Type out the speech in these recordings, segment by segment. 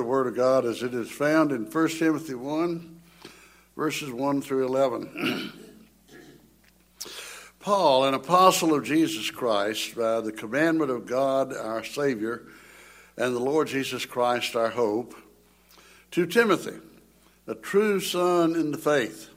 Word of God as it is found in 1 Timothy 1, verses 1 through 11. Paul, an apostle of Jesus Christ, by the commandment of God our Savior and the Lord Jesus Christ our hope, to Timothy, a true son in the faith.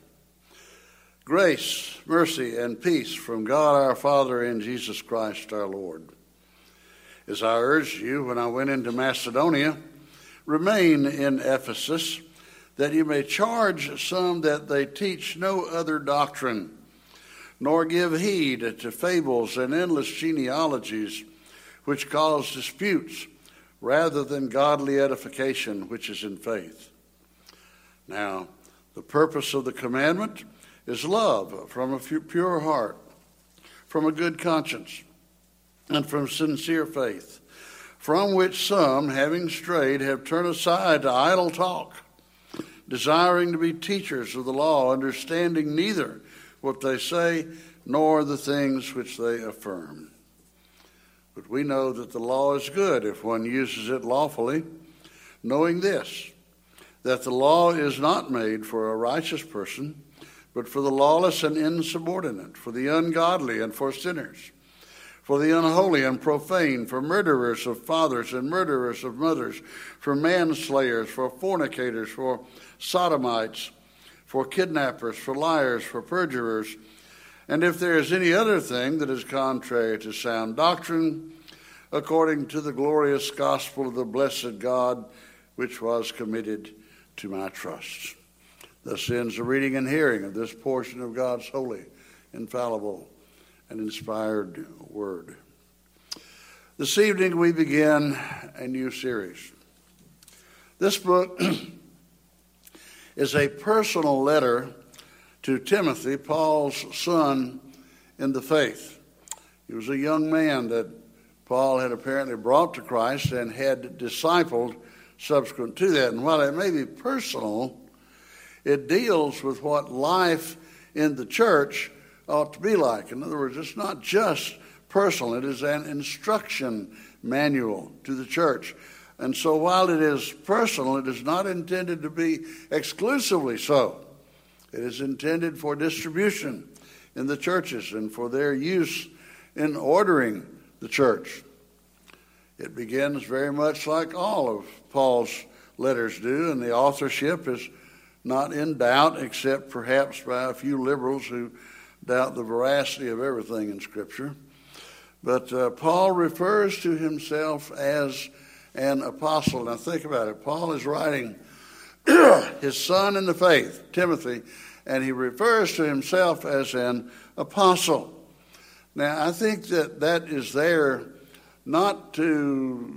Grace, mercy, and peace from God our Father and Jesus Christ our Lord. As I urged you when I went into Macedonia, remain in Ephesus, that you may charge some that they teach no other doctrine, nor give heed to fables and endless genealogies, which cause disputes, rather than godly edification which is in faith. Now, the purpose of the commandment is love from a pure heart, from a good conscience, and from sincere faith, from which some, having strayed, have turned aside to idle talk, desiring to be teachers of the law, understanding neither what they say nor the things which they affirm. But we know that the law is good if one uses it lawfully, knowing this, that the law is not made for a righteous person, but for the lawless and insubordinate, for the ungodly and for sinners, for the unholy and profane, for murderers of fathers and murderers of mothers, for manslayers, for fornicators, for sodomites, for kidnappers, for liars, for perjurers, and if there is any other thing that is contrary to sound doctrine, according to the glorious gospel of the blessed God, which was committed to my trust. Thus ends the reading and hearing of this portion of God's holy, infallible, and inspired word. This evening we begin a new series. This book is a personal letter to Timothy, Paul's son in the faith. He was a young man that Paul had apparently brought to Christ and had discipled subsequent to that. And while it may be personal, it deals with what life in the church ought to be like. In other words, it's not just personal. It is an instruction manual to the church. And so while it is personal, it is not intended to be exclusively so. It is intended for distribution in the churches and for their use in ordering the church. It begins very much like all of Paul's letters do, and the authorship is not in doubt, except perhaps by a few liberals who doubt the veracity of everything in Scripture. But Paul refers to himself as an apostle. Now think about it. Paul is writing his son in the faith, Timothy, and he refers to himself as an apostle. Now I think that is there not to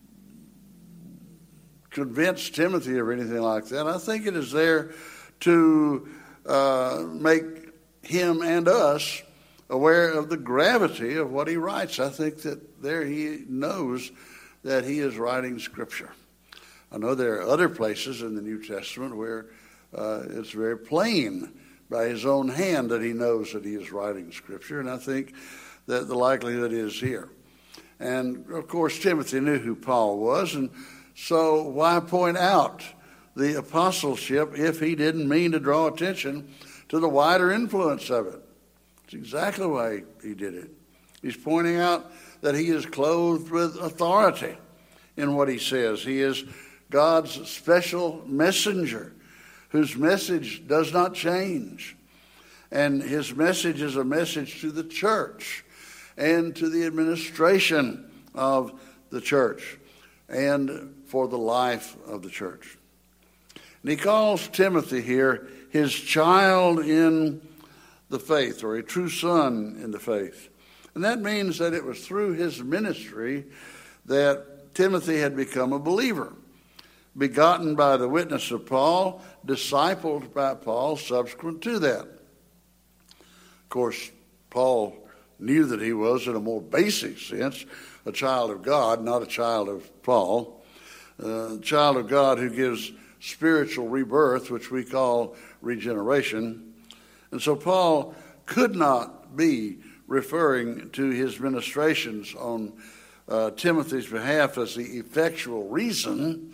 convince Timothy or anything like that. I think it is there to make him and us aware of the gravity of what he writes. I think that there he knows that he is writing Scripture. I know there are other places in the New Testament where it's very plain by his own hand that he knows that he is writing Scripture, and I think that the likelihood is here. And, of course, Timothy knew who Paul was, and so why point out the apostleship if he didn't mean to draw attention to the wider influence of it? It's exactly why he did it. He's pointing out that he is clothed with authority in what he says. He is God's special messenger whose message does not change. And his message is a message to the church and to the administration of the church and for the life of the church. And he calls Timothy here his child in the faith, or a true son in the faith. And that means that it was through his ministry that Timothy had become a believer, begotten by the witness of Paul, discipled by Paul subsequent to that. Of course, Paul knew that he was, in a more basic sense, a child of God, not a child of Paul. A child of God who gives spiritual rebirth, which we call regeneration. And so Paul could not be referring to his ministrations on Timothy's behalf as the effectual reason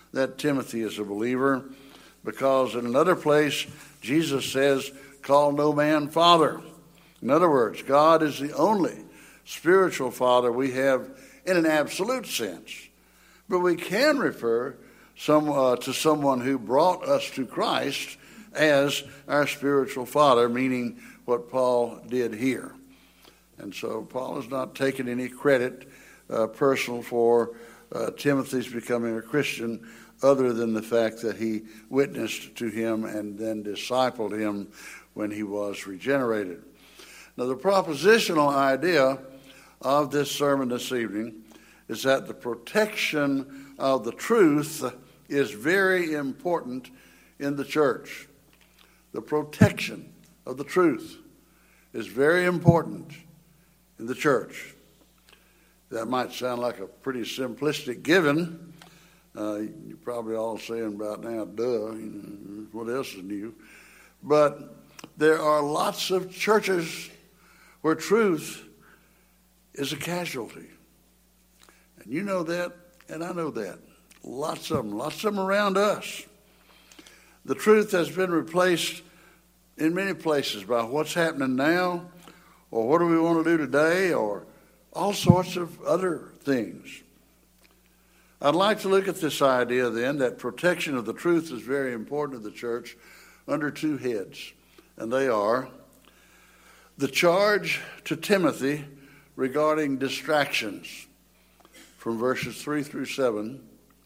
that Timothy is a believer, because in another place, Jesus says, call no man father. In other words, God is the only spiritual father we have in an absolute sense. But we can refer to someone who brought us to Christ as our spiritual father, meaning what Paul did here. And so Paul is not taking any credit personal for Timothy's becoming a Christian, other than the fact that he witnessed to him and then discipled him when he was regenerated. Now, the propositional idea of this sermon this evening is that the protection of the truth is very important in the church. The protection of the truth is very important in the church. That might sound like a pretty simplistic given. You're probably all saying about now, duh, what else is new? But there are lots of churches where truth is a casualty. And you know that, and I know that. Lots of them around us. The truth has been replaced in many places by what's happening now, or what do we want to do today, or all sorts of other things. I'd like to look at this idea then that protection of the truth is very important to the church under two heads, and they are the charge to Timothy regarding distractions from verses 3 through 7,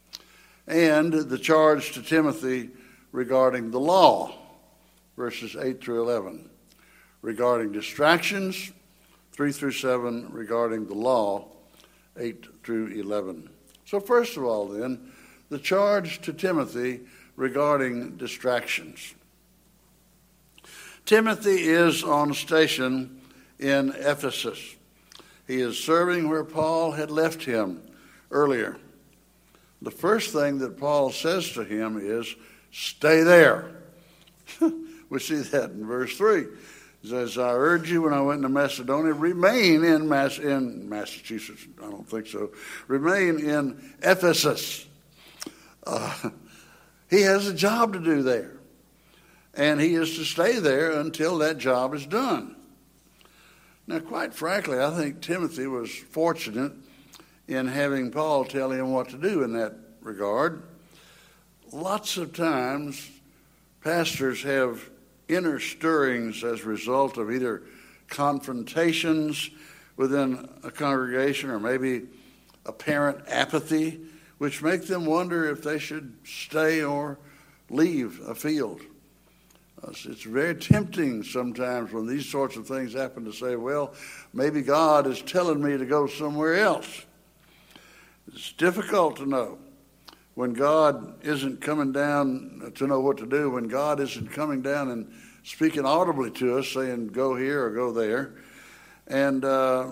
and the charge to Timothy regarding the law, verses 8 through 11. Regarding distractions, 3 through 7, regarding the law, 8 through 11. So first of all then, the charge to Timothy regarding distractions. Timothy is on station in Ephesus. He is serving where Paul had left him earlier. The first thing that Paul says to him is, stay there. We see that in verse 3. He says, I urge you when I went into Macedonia, remain in Massachusetts. I don't think so. Remain in Ephesus. He has a job to do there. And he is to stay there until that job is done. Now, quite frankly, I think Timothy was fortunate in having Paul tell him what to do in that regard. Lots of times, pastors have inner stirrings as a result of either confrontations within a congregation or maybe apparent apathy, which make them wonder if they should stay or leave a field. It's very tempting sometimes when these sorts of things happen to say, well, maybe God is telling me to go somewhere else. It's difficult to know when God isn't coming down to know what to do, when God isn't coming down and speaking audibly to us, saying go here or go there. And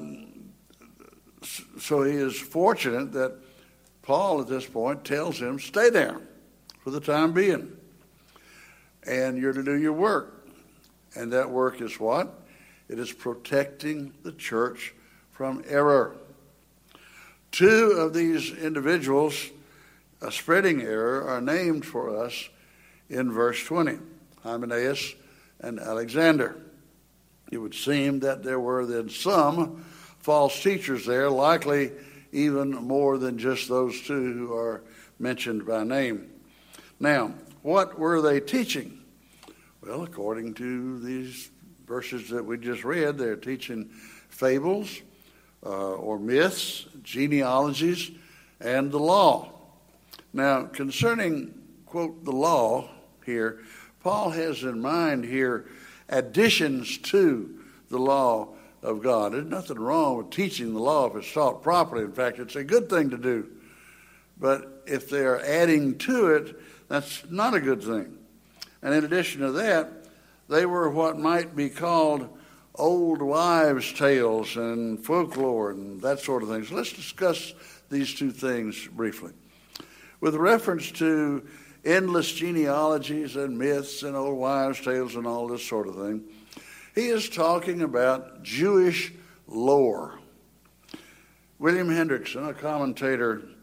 so he is fortunate that Paul at this point tells him, stay there for the time being. And you're to do your work. And that work is what? It is protecting the church from error. Two of these individuals spreading error are named for us in verse 20, Hymenaeus and Alexander. It would seem that there were then some false teachers there, likely even more than just those two who are mentioned by name. Now, what were they teaching? Well, according to these verses that we just read, they're teaching fables or myths, genealogies, and the law. Now, concerning, quote, the law here, Paul has in mind here additions to the law of God. There's nothing wrong with teaching the law if it's taught properly. In fact, it's a good thing to do. But if they are adding to it, that's not a good thing. And in addition to that, they were what might be called old wives' tales and folklore and that sort of thing. So let's discuss these two things briefly. With reference to endless genealogies and myths and old wives' tales and all this sort of thing, he is talking about Jewish lore. William Hendrickson, a commentator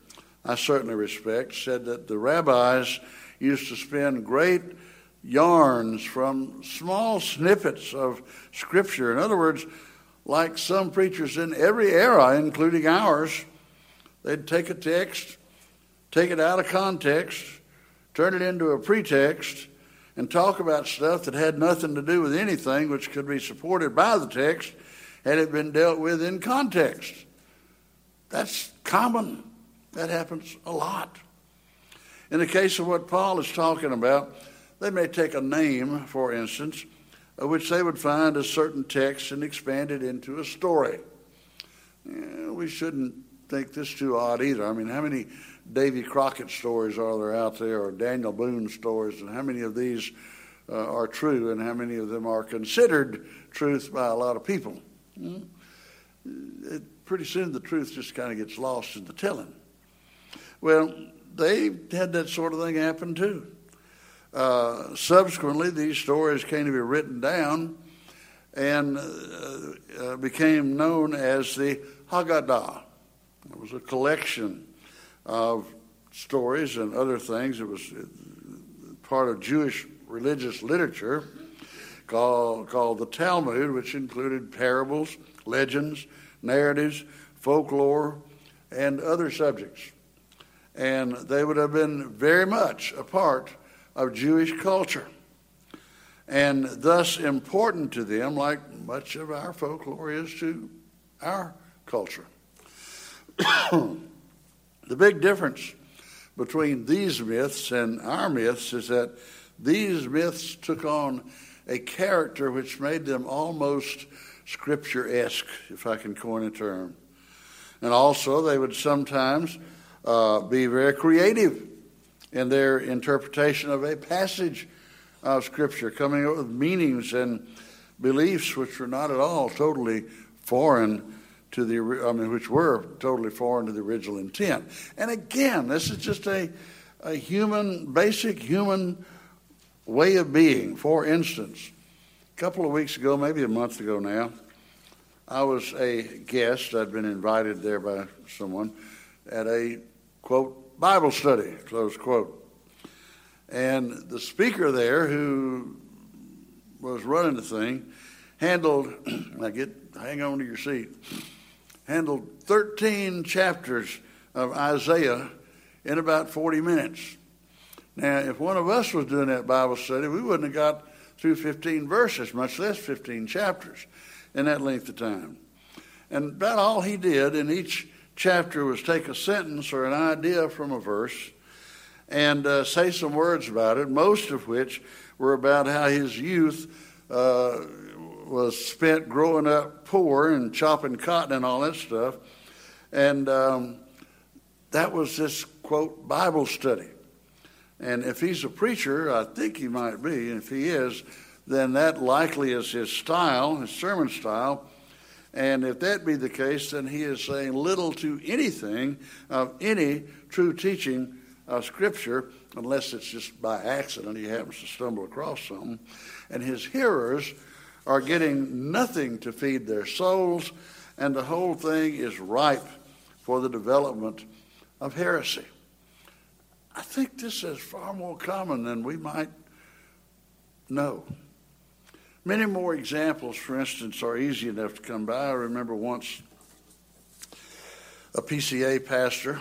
I certainly respect, said that the rabbis used to spin great yarns from small snippets of Scripture. In other words, like some preachers in every era, including ours, they'd take a text, take it out of context, turn it into a pretext, and talk about stuff that had nothing to do with anything which could be supported by the text had it been dealt with in context. That's common. That happens a lot. In the case of what Paul is talking about, they may take a name, for instance, which they would find a certain text and expand it into a story. We shouldn't think this too odd either. I mean, how many Davy Crockett stories are there out there, or Daniel Boone stories, and how many of these are true, and how many of them are considered truth by a lot of people? Pretty soon the truth just kind of gets lost in the telling. Well, they had that sort of thing happen too. Subsequently, these stories came to be written down and became known as the Haggadah. It was a collection of stories and other things. It was part of Jewish religious literature called the Talmud, which included parables, legends, narratives, folklore, and other subjects. And they would have been very much a part of Jewish culture, and thus important to them, like much of our folklore is to our culture. The big difference between these myths and our myths is that these myths took on a character which made them almost Scripture-esque, if I can coin a term. And also, they would sometimes be very creative in their interpretation of a passage of Scripture, coming up with meanings and beliefs which were not at all totally foreign to which were totally foreign to the original intent. And again, this is just a basic human way of being. For instance, a couple of weeks ago, maybe a month ago now, I was a guest. I'd been invited there by someone at a, quote, Bible study, close quote. And the speaker there, who was running the thing, handled 13 chapters of Isaiah in about 40 minutes. Now, if one of us was doing that Bible study, we wouldn't have got through 15 verses, much less 15 chapters in that length of time. And about all he did in each chapter was take a sentence or an idea from a verse and say some words about it, most of which were about how his youth was spent growing up poor and chopping cotton and all that stuff. And that was this, quote, Bible study. And if he's a preacher, I think he might be, and if he is, then that likely is his style, his sermon style. And if that be the case, then he is saying little to anything of any true teaching of Scripture, unless it's just by accident he happens to stumble across something. And his hearers are getting nothing to feed their souls, and the whole thing is ripe for the development of heresy. I think this is far more common than we might know. Many more examples, for instance, are easy enough to come by. I remember once a PCA pastor,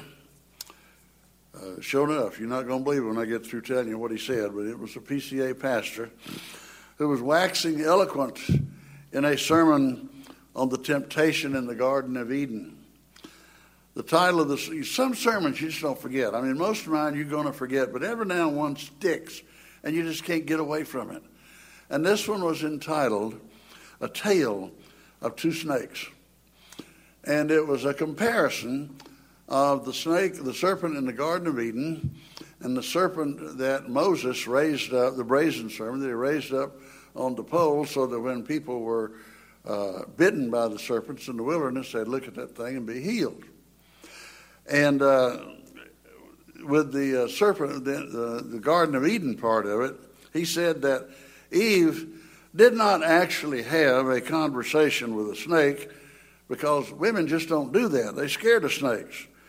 sure enough, you're not going to believe it when I get through telling you what he said, but it was a PCA pastor who was waxing eloquent in a sermon on the temptation in the Garden of Eden. The title of some sermons you just don't forget. I mean, most of mine you're going to forget, but every now and one sticks, and you just can't get away from it. And this one was entitled A Tale of Two Snakes. And it was a comparison of the serpent in the Garden of Eden, and the serpent that Moses raised up, the brazen serpent that he raised up on the pole, so that when people were bitten by the serpents in the wilderness, they'd look at that thing and be healed. And with the serpent, the Garden of Eden part of it, he said that Eve did not actually have a conversation with a snake, because women just don't do that. They're scared of snakes.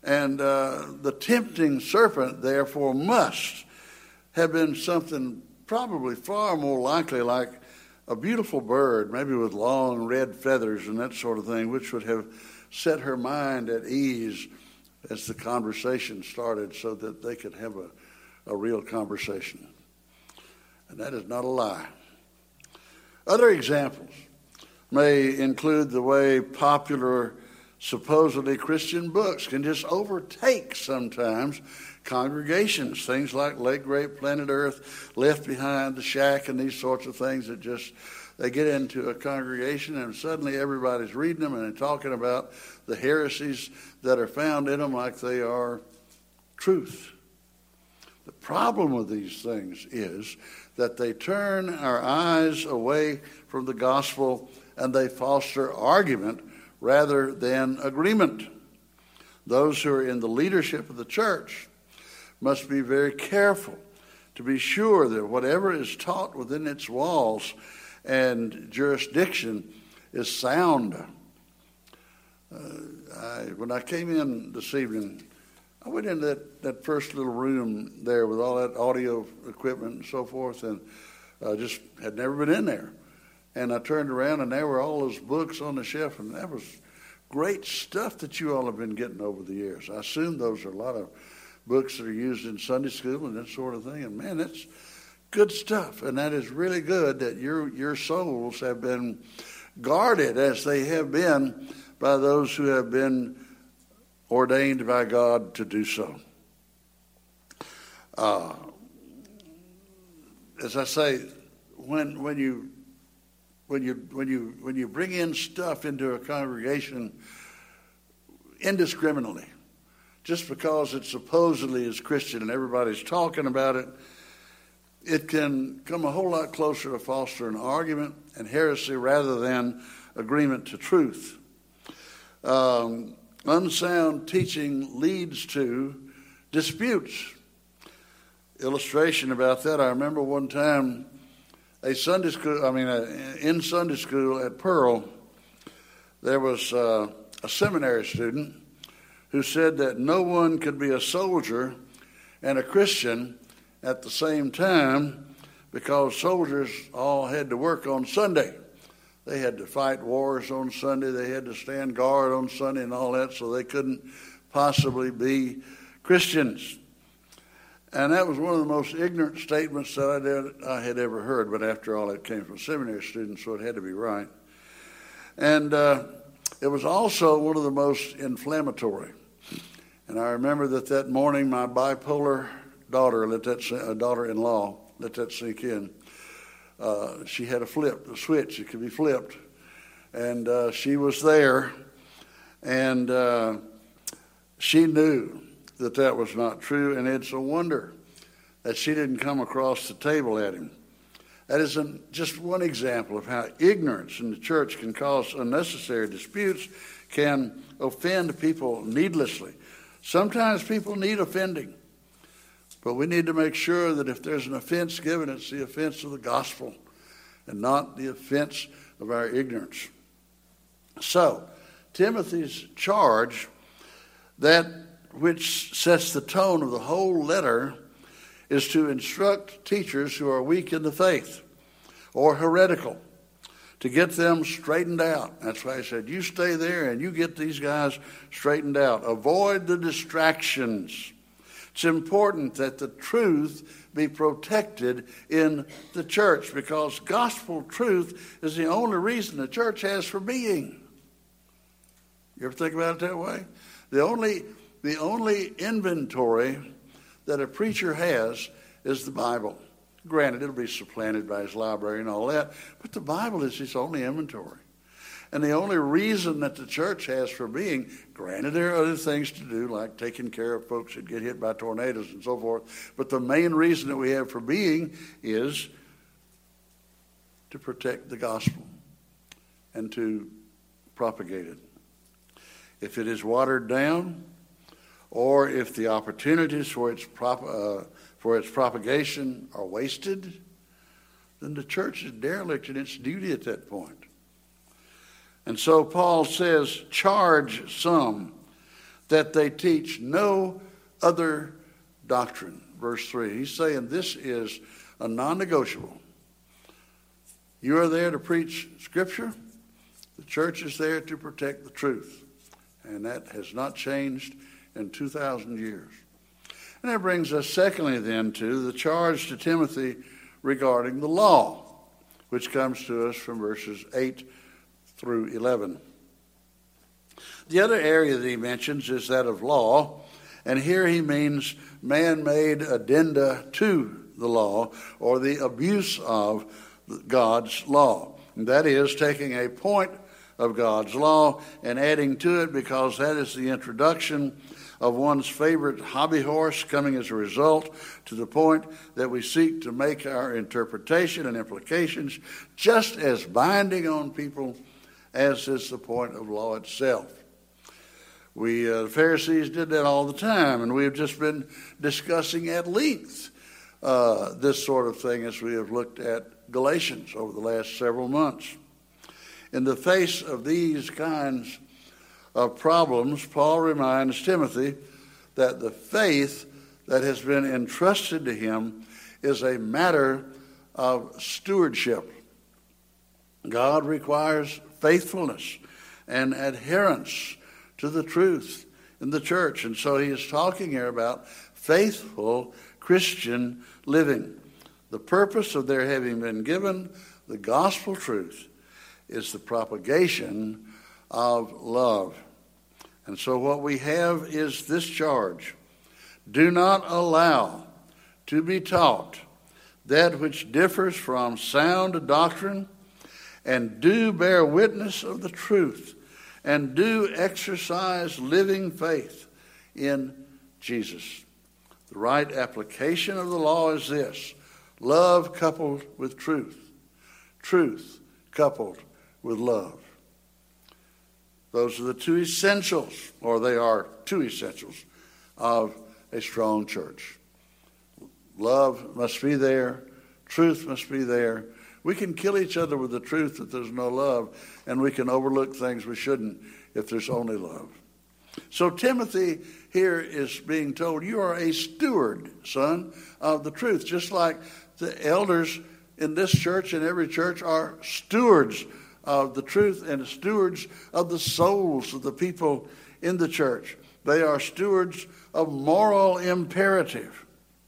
And the tempting serpent, therefore, must have been something probably far more likely like a beautiful bird, maybe with long red feathers and that sort of thing, which would have set her mind at ease as the conversation started so that they could have a real conversation. And that is not a lie. Other examples may include the way popular, supposedly Christian books can just overtake sometimes congregations. Things like Lake Grape, Planet Earth, Left Behind, The Shack, and these sorts of things that just, they get into a congregation and suddenly everybody's reading them and they're talking about the heresies that are found in them like they are truth. The problem with these things is that they turn our eyes away from the gospel and they foster argument rather than agreement. Those who are in the leadership of the church must be very careful to be sure that whatever is taught within its walls and jurisdiction is sound. When I came in this evening, I went into that first little room there with all that audio equipment and so forth, and just had never been in there. And I turned around, and there were all those books on the shelf, and that was great stuff that you all have been getting over the years. I assume those are a lot of books that are used in Sunday school and that sort of thing. And man, that's good stuff. And that is really good that your souls have been guarded as they have been by those who have been ordained by God to do so. As I say, when you bring in stuff into a congregation indiscriminately, just because it supposedly is Christian and everybody's talking about it, it can come a whole lot closer to fostering argument and heresy rather than agreement to truth. Unsound teaching leads to disputes. Illustration about that, I remember one time in Sunday school at Pearl, there was a seminary student who said that no one could be a soldier and a Christian at the same time because soldiers all had to work on Sunday. They had to fight wars on Sunday. They had to stand guard on Sunday and all that, so they couldn't possibly be Christians. And that was one of the most ignorant statements that I had ever heard, but after all, it came from a seminary student, so it had to be right. And it was also one of the most inflammatory. And I remember that morning, my bipolar daughter-in-law, let that sink in. She had a switch. It could be flipped. And she was there, and she knew that was not true, and it's a wonder that she didn't come across the table at him. That is just one example of how ignorance in the church can cause unnecessary disputes, can offend people needlessly. Sometimes people need offending, but we need to make sure that if there's an offense given, it's the offense of the gospel and not the offense of our ignorance. So, Timothy's charge, that which sets the tone of the whole letter, is to instruct teachers who are weak in the faith or heretical, to get them straightened out. That's why I said, you stay there and you get these guys straightened out. Avoid the distractions. It's important that the truth be protected in the church, because gospel truth is the only reason the church has for being. You ever think about it that way? The only inventory that a preacher has is the Bible. Granted, it'll be supplanted by his library and all that, but the Bible is his only inventory. And the only reason that the church has for being, granted there are other things to do, like taking care of folks that get hit by tornadoes and so forth, but the main reason that we have for being is to protect the gospel and to propagate it. If it is watered down, or if the opportunities for its propagation are wasted, then the church is derelict in its duty at that point. And so Paul says, charge some that they teach no other doctrine. Verse 3, he's saying this is a non-negotiable. You are there to preach Scripture. The church is there to protect the truth. And that has not changed in 2,000 years. And that brings us secondly then to the charge to Timothy regarding the law, which comes to us from verses 8 through 11. The other area that he mentions is that of law, and here he means man-made addenda to the law, or the abuse of God's law. And that is taking a point of God's law and adding to it, because that is the introduction of one's favorite hobby horse, coming as a result to the point that we seek to make our interpretation and implications just as binding on people as is the point of law itself. The Pharisees did that all the time, and we have just been discussing at length this sort of thing as we have looked at Galatians over the last several months. In the face of these kinds of problems, Paul reminds Timothy that the faith that has been entrusted to him is a matter of stewardship. God requires faithfulness and adherence to the truth in the church. And so he is talking here about faithful Christian living. The purpose of their having been given the gospel truth is the propagation of love. And so what we have is this charge: do not allow to be taught that which differs from sound doctrine, and do bear witness of the truth, and do exercise living faith in Jesus. The right application of the law is this: love coupled with truth, truth coupled with love. Those are the two essentials, or they are two essentials, of a strong church. Love must be there. Truth must be there. We can kill each other with the truth if there's no love, and we can overlook things we shouldn't if there's only love. So Timothy here is being told, you are a steward, son, of the truth, just like the elders in this church and every church are stewards of the truth and stewards of the souls of the people in the church. They are stewards of moral imperative.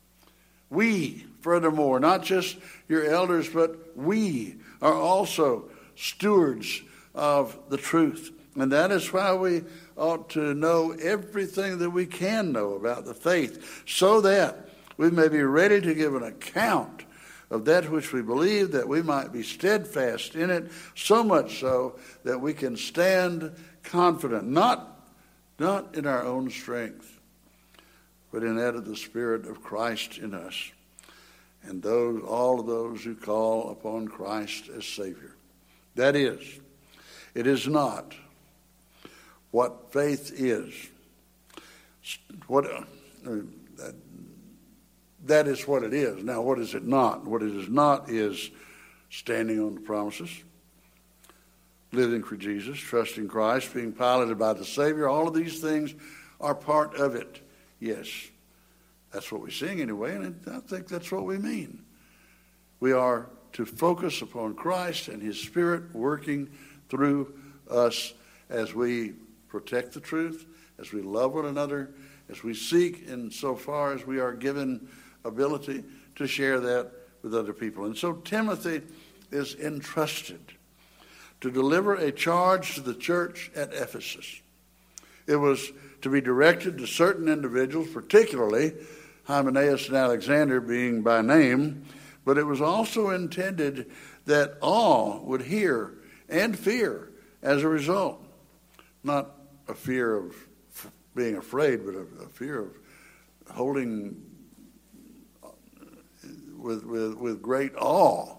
We, furthermore, not just your elders, but we are also stewards of the truth. And that is why we ought to know everything that we can know about the faith, so that we may be ready to give an account of that which we believe, that we might be steadfast in it, so much so that we can stand confident, not in our own strength, but in that of the Spirit of Christ in us, and all of those who call upon Christ as Savior. That is, it is not what faith is. That is what it is. Now, what is it not? What it is not is standing on the promises, living for Jesus, trusting Christ, being piloted by the Savior. All of these things are part of it. Yes, that's what we sing anyway, and I think that's what we mean. We are to focus upon Christ and His Spirit working through us as we protect the truth, as we love one another, as we seek, insofar as we are given ability, to share that with other people. And so Timothy is entrusted to deliver a charge to the church at Ephesus. It was to be directed to certain individuals, particularly Hymenaeus and Alexander being by name, but it was also intended that all would hear and fear as a result. Not a fear of being afraid, but a fear of holding with great awe,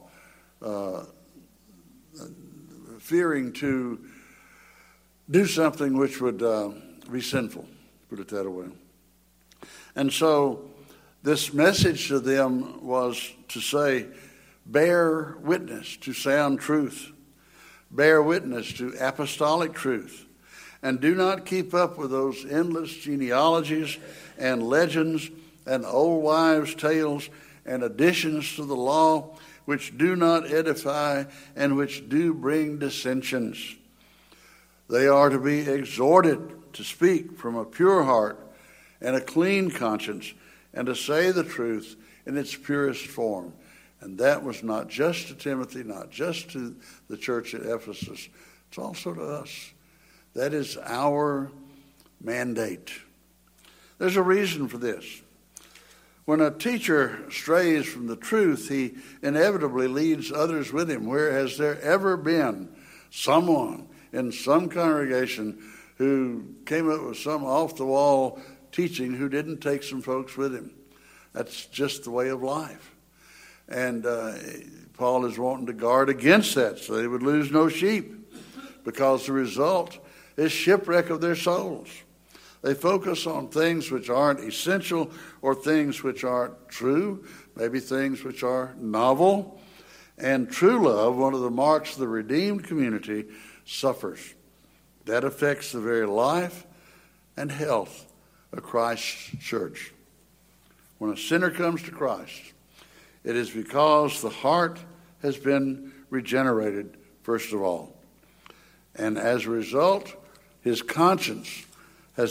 fearing to do something which would be sinful, put it that way. And so this message to them was to say, bear witness to sound truth, bear witness to apostolic truth, and do not keep up with those endless genealogies and legends and old wives' tales and additions to the law, which do not edify and which do bring dissensions. They are to be exhorted to speak from a pure heart and a clean conscience, and to say the truth in its purest form. And that was not just to Timothy, not just to the church at Ephesus. It's also to us. That is our mandate. There's a reason for this. When a teacher strays from the truth, he inevitably leads others with him. Where has there ever been someone in some congregation who came up with some off-the-wall teaching who didn't take some folks with him? That's just the way of life. And Paul is wanting to guard against that so they would lose no sheep, because the result is shipwreck of their souls. They focus on things which aren't essential or things which aren't true, maybe things which are novel. And true love, one of the marks of the redeemed community, suffers. That affects the very life and health of Christ's church. When a sinner comes to Christ, it is because the heart has been regenerated, first of all. And as a result, his conscience has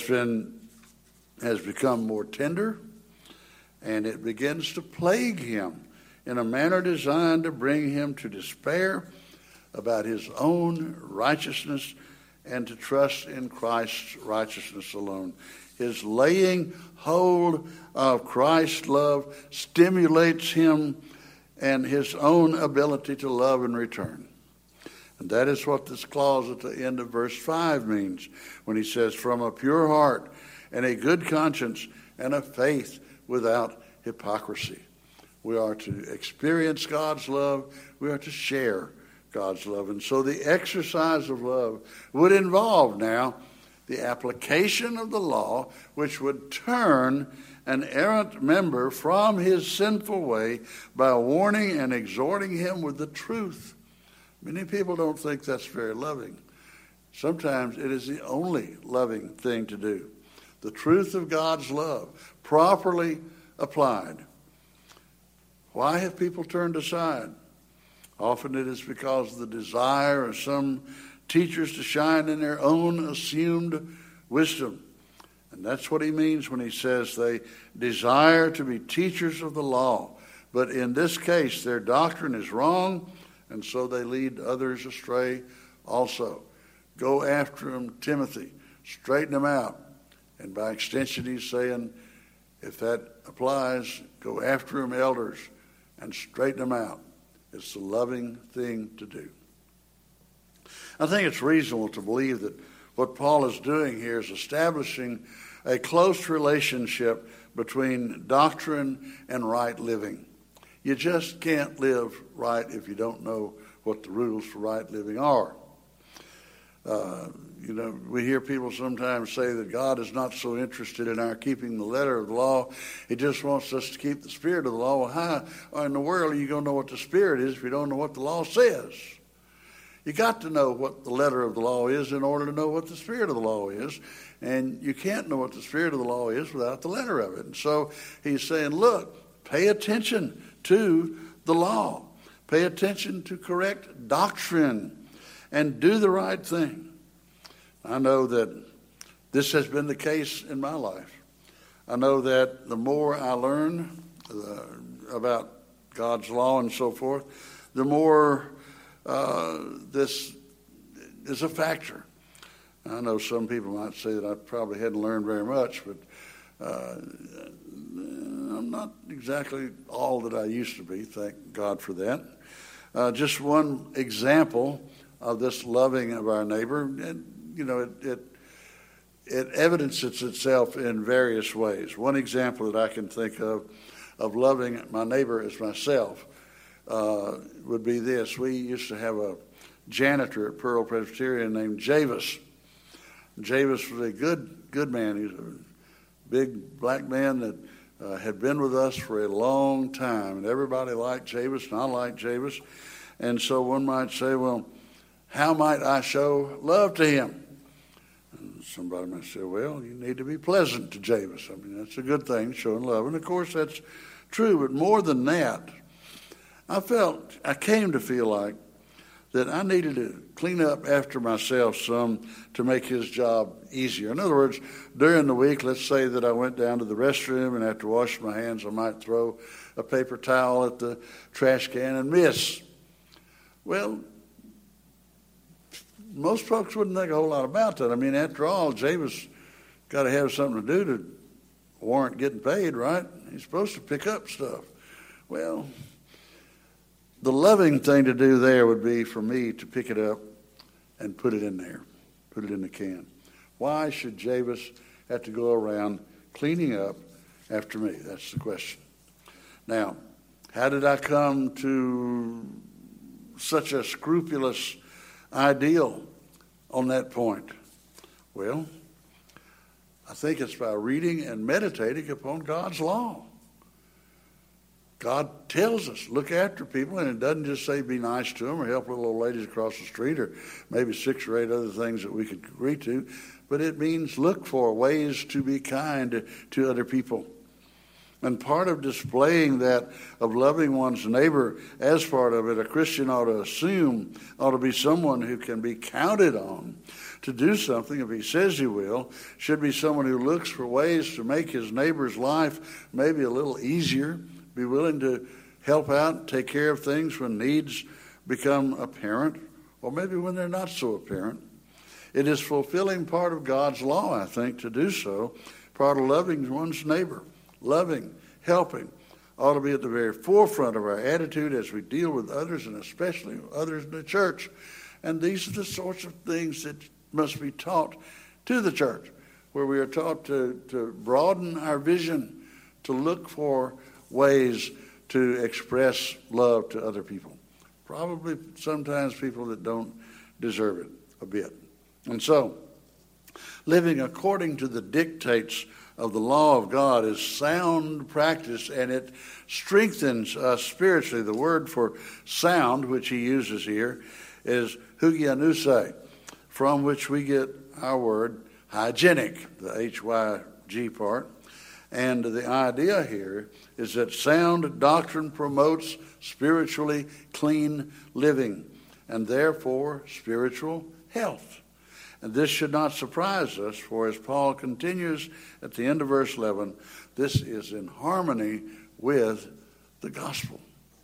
become more tender, and it begins to plague him in a manner designed to bring him to despair about his own righteousness and to trust in Christ's righteousness alone. His laying hold of Christ's love stimulates him and his own ability to love in return. And that is what this clause at the end of verse 5 means when he says, from a pure heart and a good conscience and a faith without hypocrisy. We are to experience God's love. We are to share God's love. And so the exercise of love would involve now the application of the law, which would turn an errant member from his sinful way by warning and exhorting him with the truth. Many people don't think that's very loving. Sometimes it is the only loving thing to do. The truth of God's love, properly applied. Why have people turned aside? Often it is because of the desire of some teachers to shine in their own assumed wisdom. And that's what he means when he says they desire to be teachers of the law. But in this case, their doctrine is wrong, and so they lead others astray also. Go after them, Timothy. Straighten them out. And by extension, he's saying, if that applies, go after them, elders, and straighten them out. It's the loving thing to do. I think it's reasonable to believe that what Paul is doing here is establishing a close relationship between doctrine and right living. You just can't live right if you don't know what the rules for right living are. We hear people sometimes say that God is not so interested in our keeping the letter of the law. He just wants us to keep the spirit of the law. Well, how in the world are you going to know what the spirit is if you don't know what the law says? You got to know what the letter of the law is in order to know what the spirit of the law is. And you can't know what the spirit of the law is without the letter of it. And so he's saying, look, pay attention to the law. Pay attention to correct doctrine and do the right thing. I know that this has been the case in my life. I know that the more I learn about God's law and so forth, the more this is a factor. I know some people might say that I probably hadn't learned very much, but I'm not exactly all that I used to be. Thank God for that. Just one example of this loving of our neighbor, and it evidences itself in various ways. One example that I can think of loving my neighbor as myself would be this. We used to have a janitor at Pearl Presbyterian named Javis. Javis was a good man. He was a big black man that had been with us for a long time. And everybody liked Javis, and I liked Javis. And so one might say, well, how might I show love to him? And Somebody might say, well, you need to be pleasant to Jabez. I mean, that's a good thing, showing love. And, of course, that's true. But more than that, I came to feel like that I needed to clean up after myself some to make his job easier. In other words, during the week, let's say that I went down to the restroom, and after washing my hands, I might throw a paper towel at the trash can and miss. Well, most folks wouldn't think a whole lot about that. I mean, after all, Jabez got to have something to do to warrant getting paid, right? He's supposed to pick up stuff. Well, the loving thing to do there would be for me to pick it up and put it in there, put it in the can. Why should Jabez have to go around cleaning up after me? That's the question. Now, how did I come to such a scrupulous ideal on that point? Well, I think it's by reading and meditating upon God's law. God tells us, look after people, and it doesn't just say be nice to them or help little old ladies across the street or maybe 6 or 8 other things that we could agree to, but it means look for ways to be kind to other people. And part of displaying that, of loving one's neighbor as part of it, a Christian ought to be someone who can be counted on to do something if he says he will, should be someone who looks for ways to make his neighbor's life maybe a little easier, be willing to help out, take care of things when needs become apparent, or maybe when they're not so apparent. It is fulfilling part of God's law, I think, to do so, part of loving one's neighbor. Loving, helping, ought to be at the very forefront of our attitude as we deal with others, and especially others in the church. And these are the sorts of things that must be taught to the church, where we are taught to broaden our vision, to look for ways to express love to other people. Probably sometimes people that don't deserve it a bit. And so, living according to the dictates of the law of God is sound practice, and it strengthens us spiritually. The word for sound, which he uses here, is hugianusai, from which we get our word hygienic, the H-Y-G part. And the idea here is that sound doctrine promotes spiritually clean living, and therefore spiritual health. And this should not surprise us, for as Paul continues at the end of verse 11, this is in harmony with the gospel.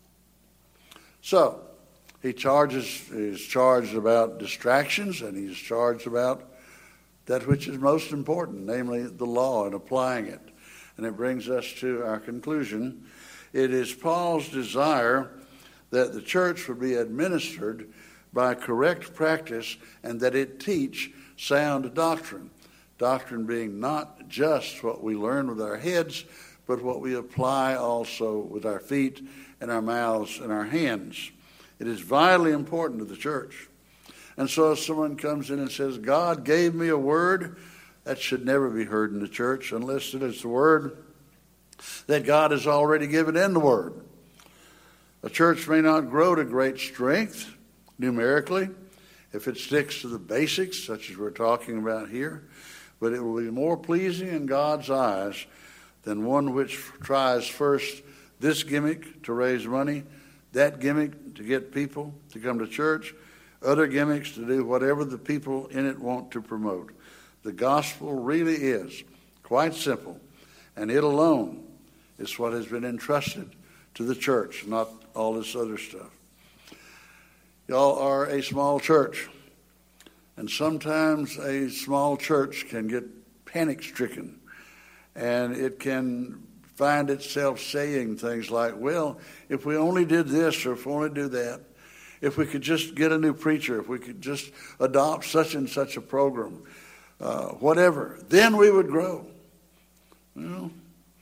So, he's charged about distractions, and he's charged about that which is most important, namely the law and applying it. And it brings us to our conclusion. It is Paul's desire that the church would be administered by correct practice, and that it teach sound doctrine. Doctrine being not just what we learn with our heads, but what we apply also with our feet and our mouths and our hands. It is vitally important to the church. And so if someone comes in and says, God gave me a word, that should never be heard in the church unless it is the word that God has already given in the word. A church may not grow to great strength numerically if it sticks to the basics, such as we're talking about here, but it will be more pleasing in God's eyes than one which tries first this gimmick to raise money, that gimmick to get people to come to church, other gimmicks to do whatever the people in it want to promote. The gospel really is quite simple, and it alone is what has been entrusted to the church, not all this other stuff. Y'all are a small church, and sometimes a small church can get panic-stricken, and it can find itself saying things like, well, if we only did this or if we only do that, if we could just get a new preacher, if we could just adopt such and such a program, whatever, then we would grow. Well,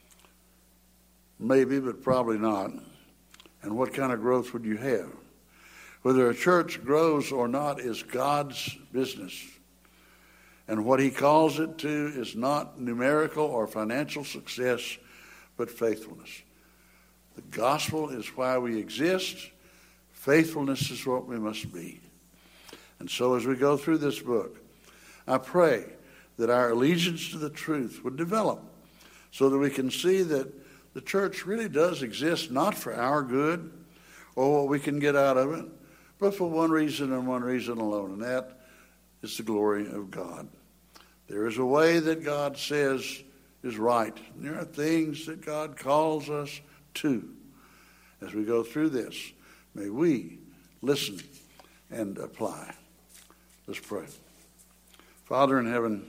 maybe, but probably not. And what kind of growth would you have? Whether a church grows or not is God's business. And what he calls it to is not numerical or financial success, but faithfulness. The gospel is why we exist. Faithfulness is what we must be. And so as we go through this book, I pray that our allegiance to the truth would develop so that we can see that the church really does exist not for our good or what we can get out of it, but for one reason and one reason alone, and that is the glory of God. There is a way that God says is right. And there are things that God calls us to. As we go through this, may we listen and apply. Let's pray. Father in heaven,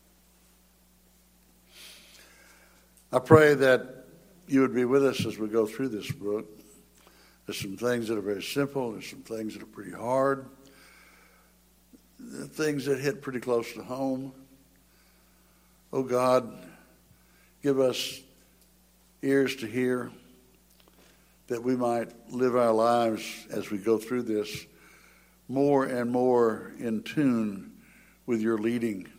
I pray that you would be with us as we go through this book. There's some things that are very simple. There's some things that are pretty hard. Things that hit pretty close to home. Oh God, give us ears to hear that we might live our lives as we go through this more and more in tune with your leading.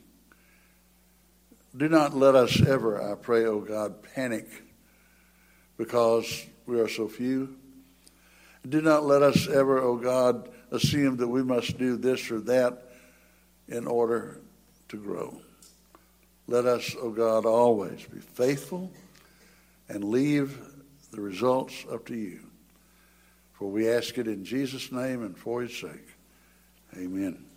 Do not let us ever, I pray, oh God, panic because we are so few. Do not let us ever, oh God, assume that we must do this or that in order to grow. Let us, oh God, always be faithful and leave the results up to you. For we ask it in Jesus' name and for his sake. Amen.